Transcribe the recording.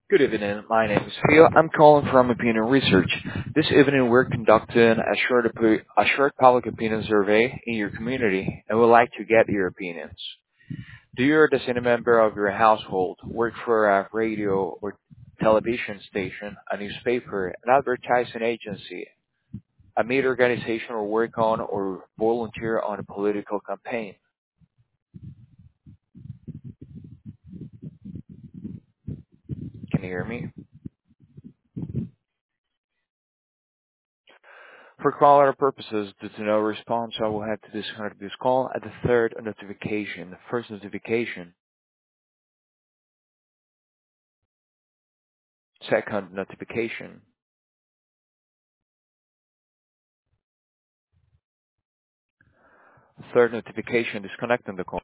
Good evening. My name is Phil. I'm calling from Opinion Research. This evening, we're conducting a short public opinion survey in your community, and we'd like to get your opinions. Do you or does any member of your household work for a radio or television station, a newspaper, an advertising agency, a media organization, or work on or volunteer on a political campaign? Can you hear me? For caller purposes, due to no response, I will have to disconnect this call at the third notification. The first notification, second notification, third notification, disconnecting the call.